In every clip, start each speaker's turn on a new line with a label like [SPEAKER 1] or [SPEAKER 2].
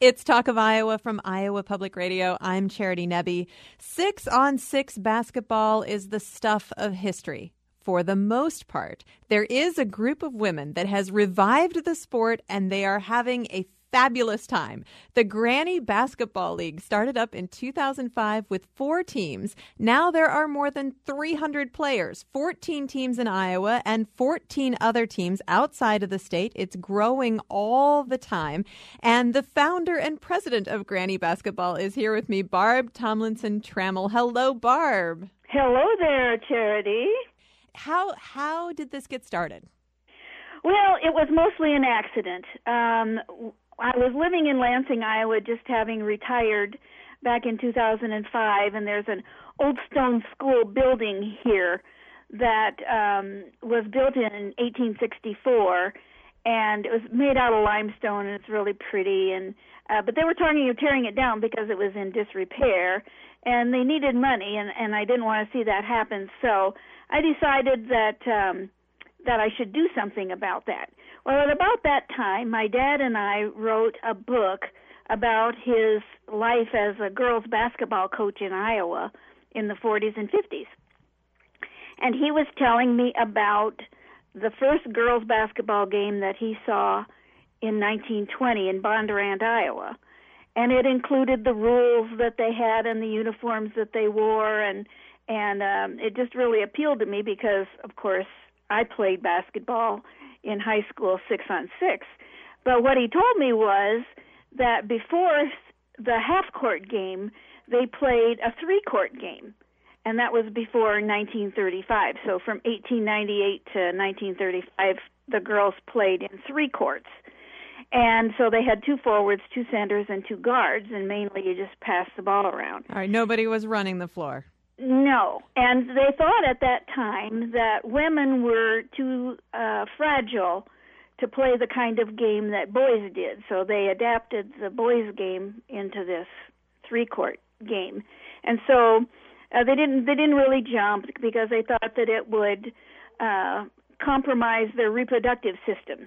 [SPEAKER 1] It's Talk of Iowa from Iowa Public Radio. I'm Charity Nebbe. 6-on-6 basketball is the stuff of history. For the most part, there is a group of women that has revived the sport, and they are having a fabulous time. The Granny Basketball League started up in 2005 with 4 teams. Now there are more than 300 players, 14 teams in Iowa and 14 other teams outside of the state. It's growing all the time. And the founder and president of Granny Basketball is here with me, Barb Tomlinson Trammell. Hello, Barb.
[SPEAKER 2] Hello there, Charity.
[SPEAKER 1] How did this get started?
[SPEAKER 2] Well, it was mostly an accident. I was living in Lansing, Iowa, just having retired back in 2005, and there's an old stone school building here that was built in 1864, and it was made out of limestone, and it's really pretty. And but they were talking of tearing it down because it was in disrepair, and they needed money, and I didn't want to see that happen. So I decided that I should do something about that. Well, at about that time, my dad and I wrote a book about his life as a girls' basketball coach in Iowa in the 40s and 50s. And he was telling me about the first girls' basketball game that he saw in 1920 in Bondurant, Iowa. And it included the rules that they had and the uniforms that they wore, and it just really appealed to me because, of course, I played basketball in high school 6-on-6. But what he told me was that before the half-court game, they played a 3-court game, and that was before 1935. So from 1898 to 1935, the girls played in 3 courts. And so they had 2 forwards, 2 centers, and 2 guards, and mainly you just passed the ball around.
[SPEAKER 1] All right, nobody was running the floor.
[SPEAKER 2] No, and they thought at that time that women were too fragile to play the kind of game that boys did, so they adapted the boys' game into this 3-court game. And so they didn't really jump because they thought that it would compromise their reproductive systems.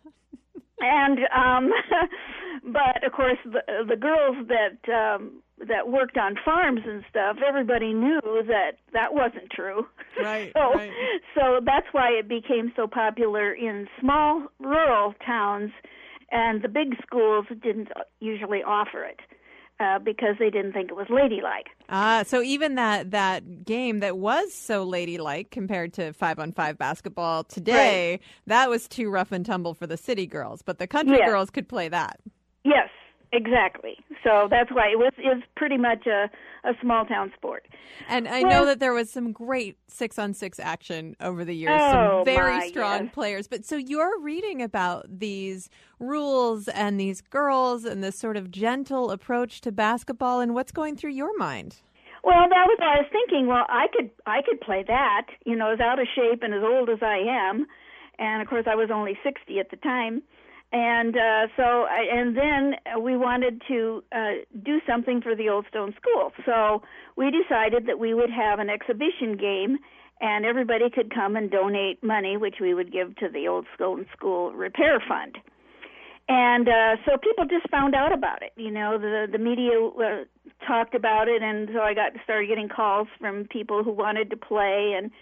[SPEAKER 2] And but of course the girls that worked on farms and stuff, everybody knew that wasn't true.
[SPEAKER 1] Right.
[SPEAKER 2] So that's why it became so popular in small rural towns, and the big schools didn't usually offer it because they didn't think it was ladylike.
[SPEAKER 1] So even that game that was so ladylike compared to 5-on-5 basketball today,
[SPEAKER 2] right,
[SPEAKER 1] that was too rough and tumble for the city girls, but the country girls could play that.
[SPEAKER 2] Yes, exactly. So that's why it was pretty much a small town sport.
[SPEAKER 1] And I know that there was some great 6-on-6 action over the years, some very strong players. But so you're reading about these rules and these girls and this sort of gentle approach to basketball, and what's going through your mind?
[SPEAKER 2] Well, that was what I was thinking. Well, I could play that, as out of shape and as old as I am. And of course I was only 60 at the time. And then we wanted to do something for the Old Stone School. So we decided that we would have an exhibition game, and everybody could come and donate money, which we would give to the Old Stone School Repair Fund. And so people just found out about it. The media talked about it, and so I started getting calls from people who wanted to play, and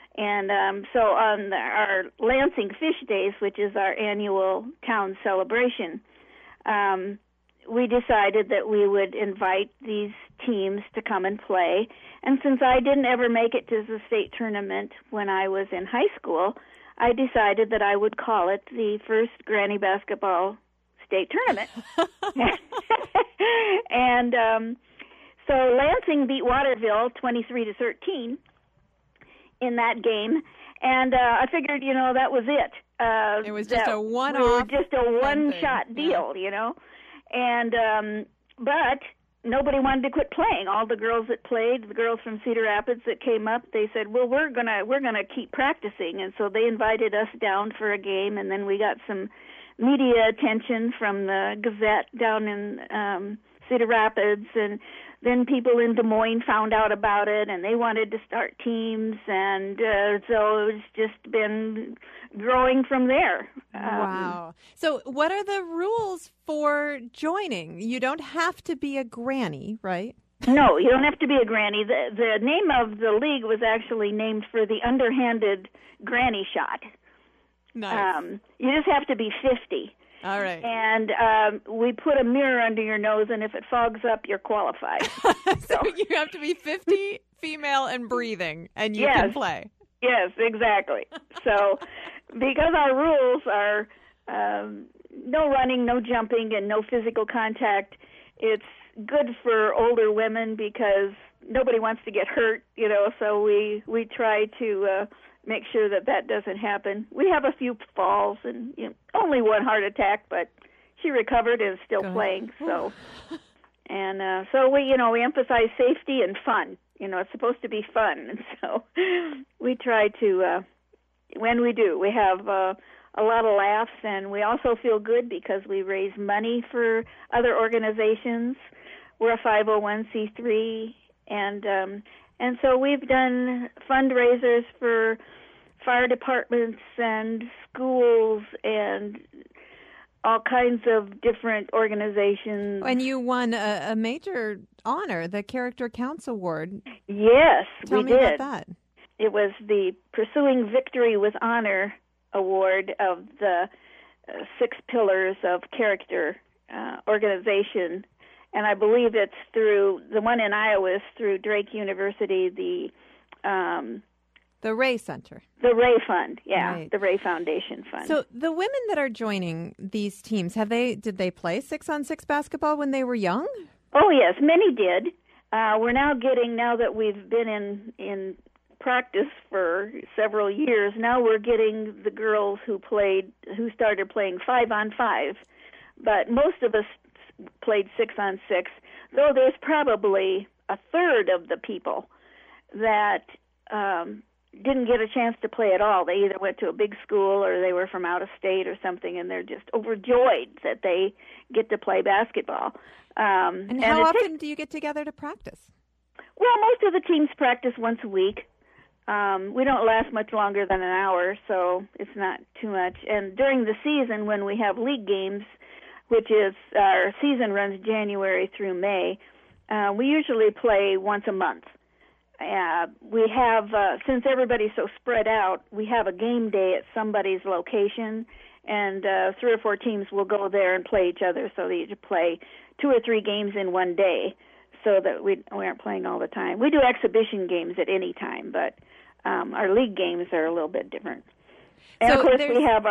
[SPEAKER 2] so on our Lansing Fish Days, which is our annual town celebration, we decided that we would invite these teams to come and play. And since I didn't ever make it to the state tournament when I was in high school, I decided that I would call it the first Granny Basketball State Tournament. And so Lansing beat Waterville 23-13. In that game, and I figured, that was it.
[SPEAKER 1] It was just a one-off.
[SPEAKER 2] Just a one-shot deal, And but nobody wanted to quit playing. All the girls that played, the girls from Cedar Rapids that came up, they said, "Well, we're gonna keep practicing." And so they invited us down for a game, and then we got some media attention from the Gazette down in Cedar Rapids, and then people in Des Moines found out about it, and they wanted to start teams, and so it's just been growing from there.
[SPEAKER 1] Wow. So what are the rules for joining? You don't have to be a granny, right?
[SPEAKER 2] No, you don't have to be a granny. The name of the league was actually named for the underhanded granny shot.
[SPEAKER 1] Nice.
[SPEAKER 2] You just have to be 50.
[SPEAKER 1] All right.
[SPEAKER 2] And we put a mirror under your nose, and if it fogs up, you're qualified.
[SPEAKER 1] So you have to be 50, female, and breathing, and you can play.
[SPEAKER 2] Yes, exactly. So because our rules are no running, no jumping, and no physical contact, it's good for older women because nobody wants to get hurt, so we try to make sure that doesn't happen. We have a few falls and only one heart attack, but she recovered and is still playing. So, and so we emphasize safety and fun. It's supposed to be fun, and so we try to. When we do, we have a lot of laughs, and we also feel good because we raise money for other organizations. We're a 501c3, and so we've done fundraisers for fire departments and schools and all kinds of different organizations.
[SPEAKER 1] And you won a major honor, the Character Counts Award.
[SPEAKER 2] Yes,
[SPEAKER 1] Tell me about that.
[SPEAKER 2] It was the Pursuing Victory with Honor Award of the 6 Pillars of Character organization. And I believe it's through, the one in Iowa is through Drake University, the
[SPEAKER 1] Ray Center.
[SPEAKER 2] The Ray Fund, yeah,
[SPEAKER 1] right.
[SPEAKER 2] The Ray Foundation Fund.
[SPEAKER 1] So the women that are joining these teams, did they play 6-on-6 basketball when they were young?
[SPEAKER 2] Oh, yes, many did. We're now that we've been in practice for several years, now we're getting the girls who started playing 5-on-5. But most of us played 6-on-6, though there's probably a third of the people that didn't get a chance to play at all. They either went to a big school or they were from out of state or something, and they're just overjoyed that they get to play basketball.
[SPEAKER 1] And how often do you get together to practice?
[SPEAKER 2] Well, most of the teams practice once a week. We don't last much longer than an hour, so it's not too much. And during the season, when we have league games, which is our season runs January through May, we usually play once a month. We have, since everybody's so spread out, we have a game day at somebody's location, and 3 or 4 teams will go there and play each other, so that you play 2 or 3 games in one day, so that we aren't playing all the time. We do exhibition games at any time, but our league games are a little bit different. And
[SPEAKER 1] so
[SPEAKER 2] of course, we have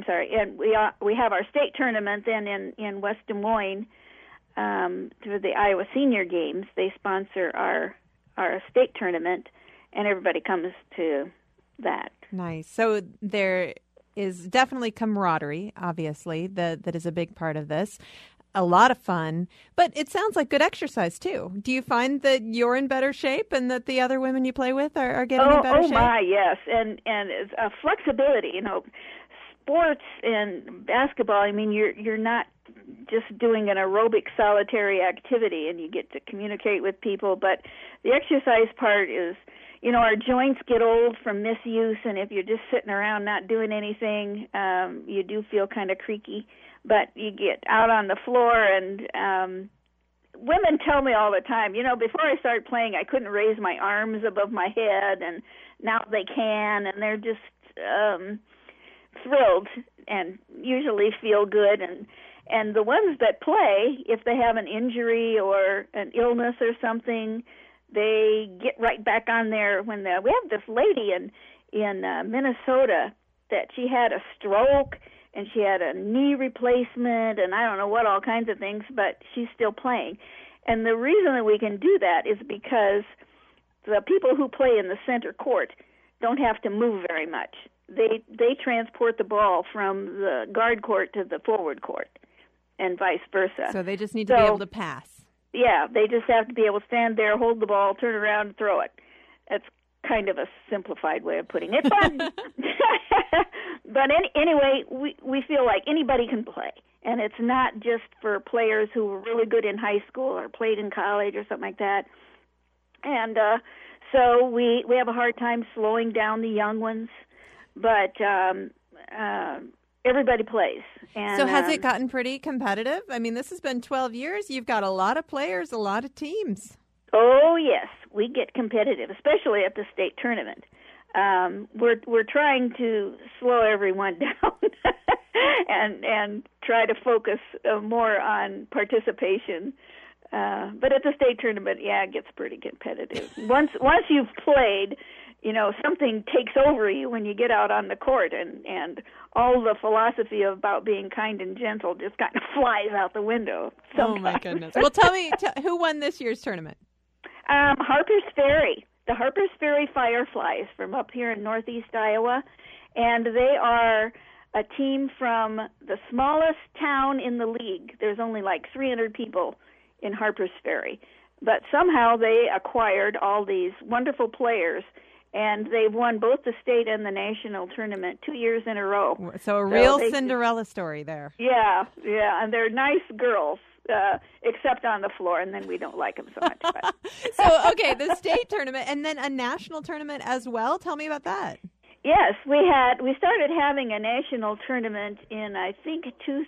[SPEAKER 2] we have our state tournament then in West Des Moines through the Iowa Senior Games. They sponsor our state tournament, and everybody comes to that.
[SPEAKER 1] Nice. So there is definitely camaraderie, obviously, that is a big part of this. A lot of fun, but it sounds like good exercise, too. Do you find that you're in better shape and that the other women you play with are getting in better shape?
[SPEAKER 2] Oh, my, yes. And flexibility, sports and basketball, I mean, you're not just doing an aerobic solitary activity and you get to communicate with people, but the exercise part is, our joints get old from misuse, and if you're just sitting around not doing anything, you do feel kind of creaky. But you get out on the floor, and women tell me all the time, before I started playing, I couldn't raise my arms above my head, and now they can, and they're just thrilled and usually feel good. And the ones that play, if they have an injury or an illness or something, they get right back on there. We have this lady in Minnesota that she had a stroke, and she had a knee replacement, and I don't know what, all kinds of things, but she's still playing. And the reason that we can do that is because the people who play in the center court don't have to move very much. They transport the ball from the guard court to the forward court, and vice versa.
[SPEAKER 1] So they just need to be able to pass.
[SPEAKER 2] Yeah, they just have to be able to stand there, hold the ball, turn around, and throw it. That's kind of a simplified way of putting it, but anyway, we feel like anybody can play, and it's not just for players who were really good in high school or played in college or something like that. And so we have a hard time slowing down the young ones, but everybody plays. And,
[SPEAKER 1] so has it gotten pretty competitive? I mean, this has been 12 years. You've got a lot of players, a lot of teams.
[SPEAKER 2] Oh, yes. We get competitive, especially at the state tournament. We're trying to slow everyone down and try to focus more on participation. But at the state tournament, it gets pretty competitive. Once you've played, something takes over you when you get out on the court, and all the philosophy about being kind and gentle just kind of flies out the window sometimes.
[SPEAKER 1] Oh, my goodness. Well, tell me, who won this year's tournament?
[SPEAKER 2] Harpers Ferry. The Harpers Ferry Fireflies from up here in northeast Iowa, and they are a team from the smallest town in the league. There's only like 300 people in Harpers Ferry, but somehow they acquired all these wonderful players, and they've won both the state and the national tournament 2 years in a row.
[SPEAKER 1] So a real Cinderella story there.
[SPEAKER 2] Yeah, and they're nice girls. Except on the floor, and then we don't like them so much. But.
[SPEAKER 1] So, okay, the state tournament, and then a national tournament as well. Tell me about that.
[SPEAKER 2] Yes, we started having a national tournament in, I think,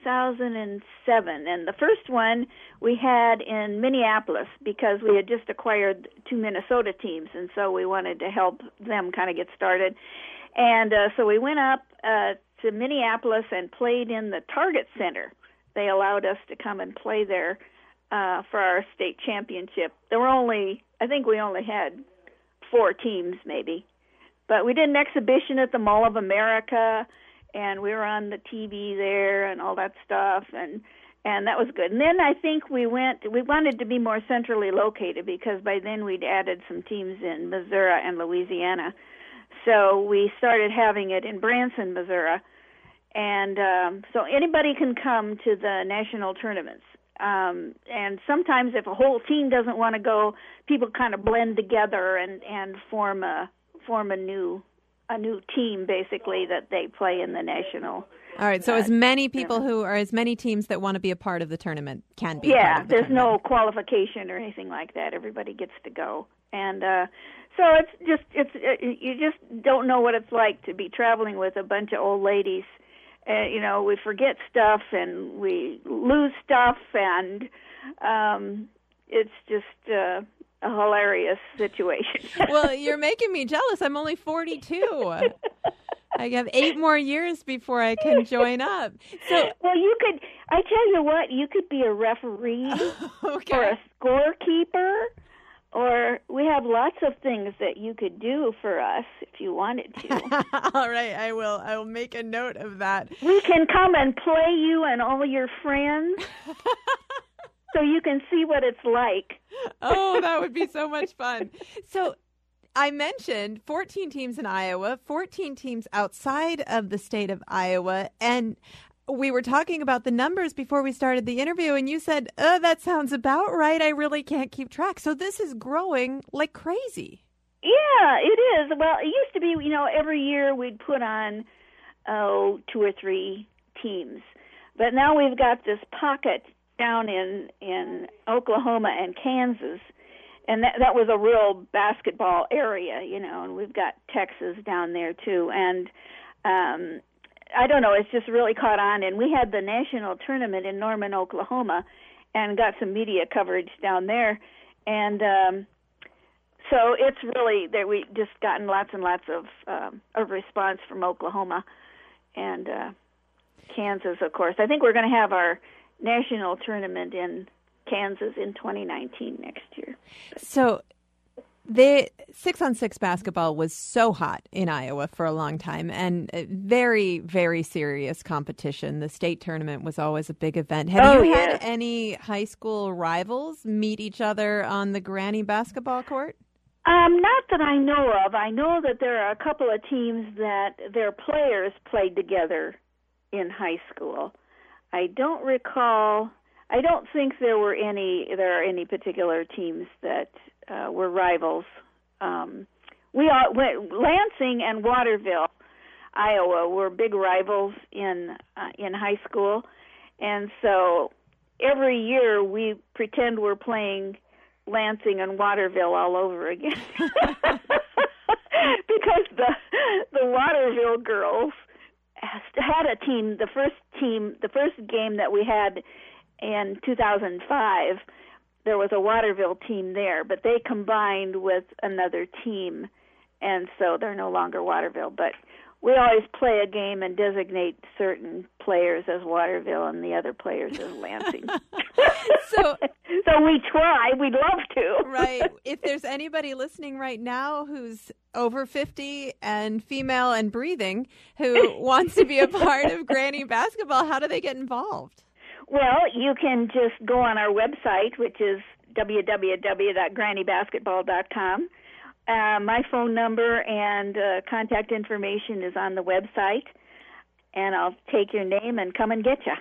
[SPEAKER 2] 2007, and the first one we had in Minneapolis because we had just acquired 2 Minnesota teams, and so we wanted to help them kind of get started. And so we went up to Minneapolis and played in the Target Center. They allowed us to come and play there for our state championship. I think we only had 4 teams maybe. But we did an exhibition at the Mall of America, and we were on the TV there and all that stuff, and that was good. And then I think we wanted to be more centrally located because by then we'd added some teams in Missouri and Louisiana. So we started having it in Branson, Missouri. And so anybody can come to the national tournaments. And sometimes if a whole team doesn't want to go, people kind of blend together and form a new team basically that they play in the national.
[SPEAKER 1] All right, so as many people as many teams that want to be a part of the tournament can be.
[SPEAKER 2] Yeah,
[SPEAKER 1] part of the
[SPEAKER 2] there's
[SPEAKER 1] tournament.
[SPEAKER 2] no qualification or anything like that. Everybody gets to go. And so you just don't know what it's like to be traveling with a bunch of old ladies. We forget stuff and we lose stuff, and it's just a hilarious situation.
[SPEAKER 1] Well, you're making me jealous. I'm only 42. I have 8 more years before I can join up. So,
[SPEAKER 2] well, I tell you what, you could be a referee
[SPEAKER 1] okay.
[SPEAKER 2] or a scorekeeper, or we have lots of things that you could do for us if you wanted to.
[SPEAKER 1] All right, I will make a note of that.
[SPEAKER 2] We can come and play you and all your friends so you can see what it's like.
[SPEAKER 1] Oh, that would be so much fun. So I mentioned 14 teams in Iowa, 14 teams outside of the state of Iowa, and we were talking about the numbers before we started the interview, and you said, that sounds about right. I really can't keep track. So this is growing like crazy.
[SPEAKER 2] Yeah, it is. Well, it used to be, every year we'd put on, 2 or 3 teams. But now we've got this pocket down in Oklahoma and Kansas, and that was a real basketball area, and we've got Texas down there too. And I don't know, it's just really caught on. And we had the national tournament in Norman, Oklahoma, and got some media coverage down there. And so it's really, we just gotten lots and lots of response from Oklahoma and Kansas, of course. I think we're going to have our national tournament in Kansas in 2019 next year.
[SPEAKER 1] So the 6-on-6 basketball was so hot in Iowa for a long time, and very, very serious competition. The state tournament was always a big event. Have you had any high school rivals meet each other on the granny basketball court?
[SPEAKER 2] Not that I know of. I know that there are a couple of teams that their players played together in high school. I don't think there are any particular teams that were rivals. Lansing and Waterville, Iowa, were big rivals in high school, And so every year we pretend we're playing Lansing and Waterville all over again. Because the Waterville girls had a team, the first game that we had in 2005, there was a Waterville team there, but they combined with another team, and so they're no longer Waterville. But we always play a game and designate certain players as Waterville and the other players as Lansing. So we try. We'd love to.
[SPEAKER 1] Right. If there's anybody listening right now who's over 50 and female and breathing who wants to be a part of Granny Basketball, how do they get involved?
[SPEAKER 2] Well, you can just go on our website, which is www.grannybasketball.com. My phone number and contact information is on the website, and I'll take your name and come and get you.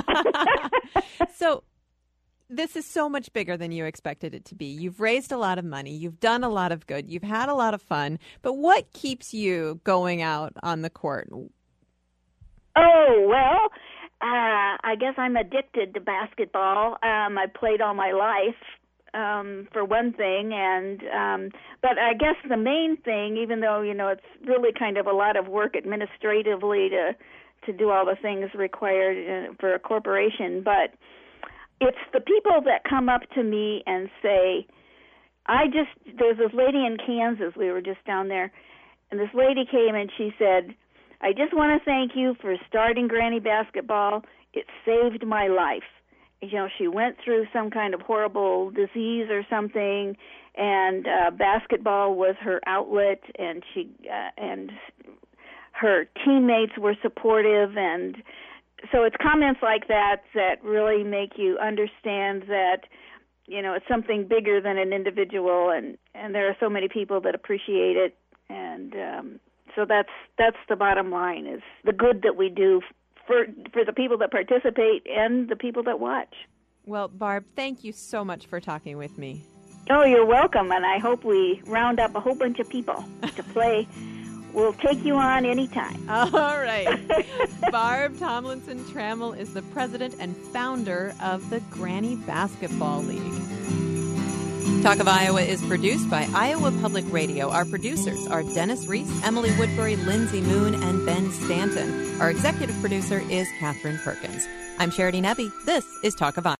[SPEAKER 1] So this is so much bigger than you expected it to be. You've raised a lot of money. You've done a lot of good. You've had a lot of fun. But what keeps you going out on the court?
[SPEAKER 2] Oh, well, I guess I'm addicted to basketball. I played all my life. For one thing, but I guess the main thing, even though it's really kind of a lot of work administratively to do all the things required for a corporation, but it's the people that come up to me and say, there's this lady in Kansas, we were just down there, and this lady came and she said, I just want to thank you for starting Granny Basketball. It saved my life. She went through some kind of horrible disease or something, and basketball was her outlet, and and her teammates were supportive, and so it's comments like that really make you understand that it's something bigger than an individual, and there are so many people that appreciate it, and so that's the bottom line, is the good that we do for the people that participate and the people that watch.
[SPEAKER 1] Well, Barb, thank you so much for talking with me.
[SPEAKER 2] Oh, you're welcome, and I hope we round up a whole bunch of people to play. We'll take you on anytime.
[SPEAKER 1] All right. Barb Tomlinson Trammell is the president and founder of the Granny Basketball League. Talk of Iowa is produced by Iowa Public Radio. Our producers are Dennis Reese, Emily Woodbury, Lindsay Moon, and Ben Stanton. Our executive producer is Catherine Perkins. I'm Charity Nebbe. This is Talk of Iowa.